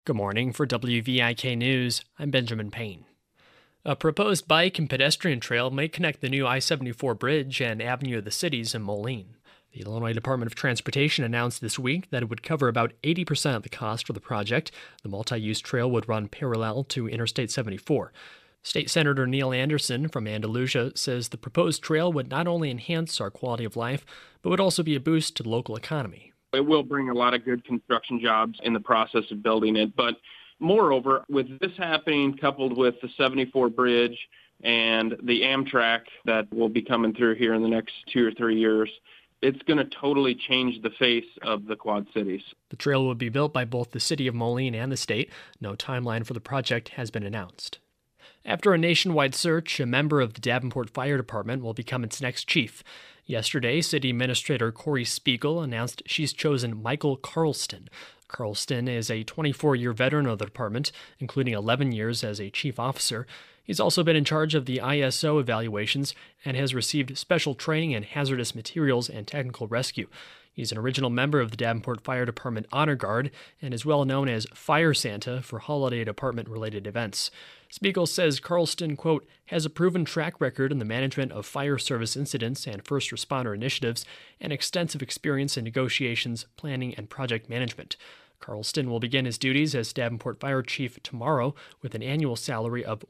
Good morning. For WVIK News, I'm Benjamin Payne. A proposed bike and pedestrian trail may connect the new I-74 bridge and Avenue of the Cities in Moline. The Illinois Department of Transportation announced this week that it would cover about 80% of the cost for the project. The multi-use trail would run parallel to Interstate 74. State Senator Neil Anderson from Andalusia says the proposed trail would not only enhance our quality of life, but would also be a boost to the local economy. It will bring a lot of good construction jobs in the process of building it. But moreover, with this happening, coupled with the 74 bridge and the Amtrak that will be coming through here in the next 2 or 3 years, it's going to totally change the face of the Quad Cities. The trail will be built by both the city of Moline and the state. No timeline for the project has been announced. After a nationwide search, a member of the Davenport Fire Department will become its next chief. Yesterday, City Administrator Corey Spiegel announced she's chosen Michael Carlston. Carlston is a 24-year veteran of the department, including 11 years as a chief officer. He's also been in charge of the ISO evaluations and has received special training in hazardous materials and technical rescue. He's an original member of the Davenport Fire Department Honor Guard and is well known as Fire Santa for holiday department-related events. Spiegel says Carlston, quote, has a proven track record in the management of fire service incidents and first responder initiatives and extensive experience in negotiations, planning, and project management. Carlston will begin his duties as Davenport Fire Chief tomorrow with an annual salary of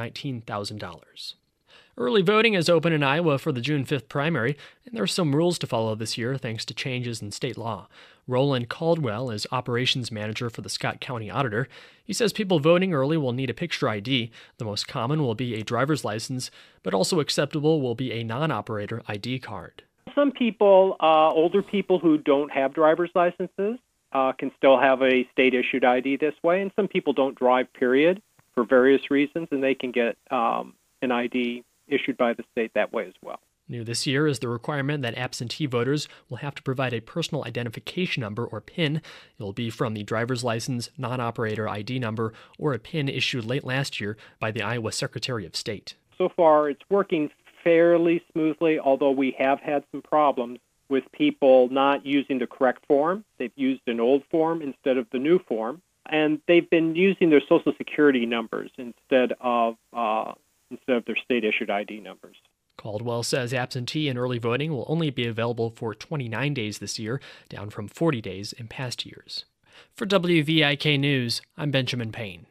$119,000. Early voting is open in Iowa for the June 5th primary, and there are some rules to follow this year thanks to changes in state law. Roland Caldwell is operations manager for the Scott County Auditor. He says people voting early will need a picture ID. The most common will be a driver's license, but also acceptable will be a non-operator ID card. Some people, older people who don't have driver's licenses, can still have a state-issued ID this way, and some people don't drive, period, for various reasons, and they can get an ID issued by the state that way as well. New this year is the requirement that absentee voters will have to provide a personal identification number or PIN. It will be from the driver's license, non-operator ID number, or a PIN issued late last year by the Iowa Secretary of State. So far, it's working fairly smoothly, although we have had some problems with people not using the correct form. They've used an old form instead of the new form, and they've been using their Social Security numbers instead of their state-issued ID numbers. Caldwell says absentee and early voting will only be available for 29 days this year, down from 40 days in past years. For WVIK News, I'm Benjamin Payne.